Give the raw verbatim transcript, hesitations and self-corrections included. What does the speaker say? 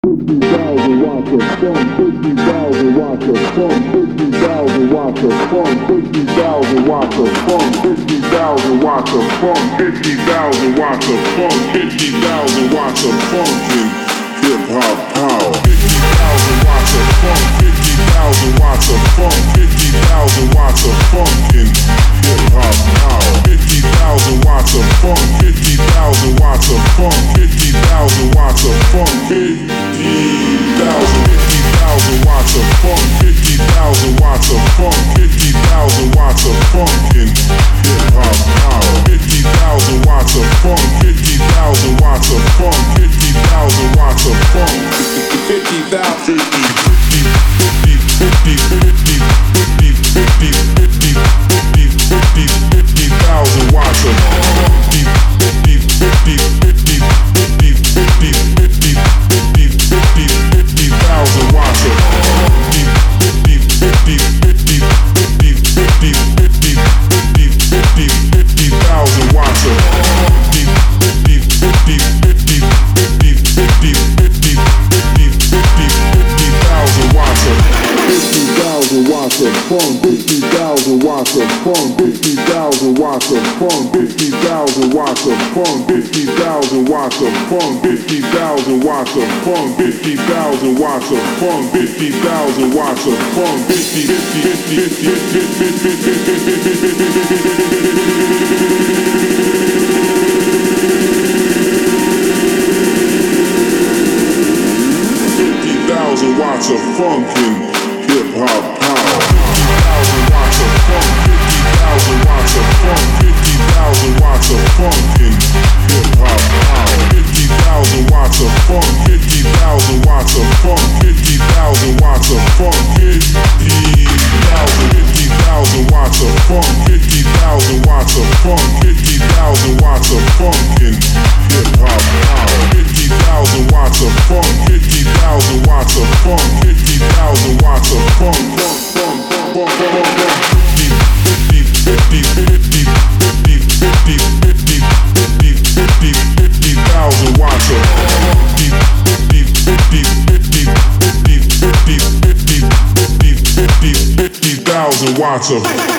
fifty thousand watts of funk, fifty thousand watts of funk, fifty thousand watts of funk, fifty thousand watts of funk, fifty thousand watts of funk, fifty thousand watts of funk, fifty thousand watts of funk in hip hop power. fifty thousand watts of funk, fifty thousand watts of funk, fifty thousand watts of funk in hip hop power. fifty thousand watts of funk, fifty thousand watts of funk, fifty thousand watts of funk, fifty thousand, fifty thousand watts of funk, fifty thousand watts of funk, fifty thousand watts of funk in hip hop power. fifty thousand watts of funk, fifty thousand watts of funk, fifty thousand watts of funk, fifty thousand, fifty, fifty, fifty, fifty, fifty, fifty, fifty, fifty, fifty, fifty thousand watts of fifty, fifty, fifty, fifty, fifty, fifty, fifty, fifty, fifty, fifty thousand watts of fifty, fifty, fifty, fifty, fifty, fifty, fifty, fifty, fifty, fifty thousand watts of fifty, fifty, fifty, fifty, fifty, fifty, fifty, fifty, fifty, fifty thousand watts of fifty thousand watts of funk, fifty thousand watts of funk, fifty thousand watts of funk, fifty thousand watts of funk, fifty thousand watts of funk, fifty thousand watts of funk, fifty thousand watts of funk, fifty thousand watts of funk, fifty, fifty, fifty, fifty, fifty thousand watts of funk in hip hop power. fifty thousand watts of funk, fifty thousand watts of funk, fifty thousand watts of funk in hip hop power. fifty thousand watts of funk, fifty thousand watts of funk, fifty thousand watts of funk, fifty thousand, fifty thousand watts of funk, fifty thousand watts of funk, fifty thousand watts of funk in hip hop power. fifty thousand watts of funk, fifty thousand watts of funk, fifty thousand watts of funk, funk, funk, funk, funk, funk, funk. fifty, fifty, fifty, fifty, fifty, fifty, fifty, fifty, fifty thousand watts of fifty, fifty, fifty, fifty, fifty, fifty, fifty, fifty, fifty thousand watts of